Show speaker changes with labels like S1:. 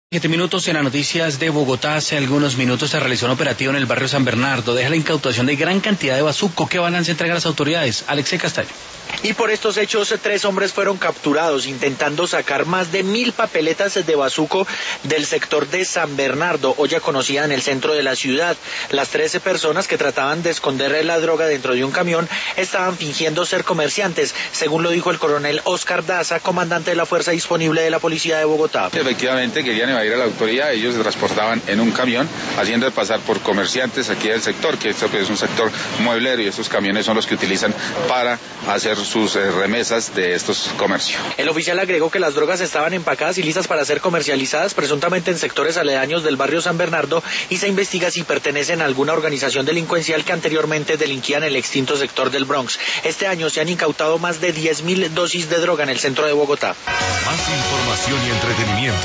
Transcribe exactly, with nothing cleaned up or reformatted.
S1: Siete minutos en las noticias de Bogotá. Hace algunos minutos se realizó un operativo en el barrio San Bernardo. Deja la incautación de gran cantidad de bazuco. ¿Qué balance entregan las autoridades? Alexei Castaño.
S2: Y por estos hechos, tres hombres fueron capturados intentando sacar más de mil papeletas de bazuco del sector de San Bernardo, olla conocida en el centro de la ciudad. Las trece personas que trataban de esconder la droga dentro de un camión estaban fingiendo ser comerciantes, según lo dijo el coronel Oscar Daza, comandante de la Fuerza Disponible de la Policía de Bogotá.
S3: Efectivamente, querían evadir a la autoridad. Ellos se transportaban en un camión, haciendo de pasar por comerciantes aquí del sector, que esto es un sector mueblero, y estos camiones son los que utilizan para hacer sus eh, remesas de estos comercios.
S2: El oficial agregó que las drogas estaban empacadas y listas para ser comercializadas presuntamente en sectores aledaños del barrio San Bernardo, y se investiga si pertenecen a alguna organización delincuencial que anteriormente delinquía en el extinto sector del Bronx. Este año se han incautado más de diez mil dosis de droga en el centro de Bogotá.
S4: Más información y entretenimiento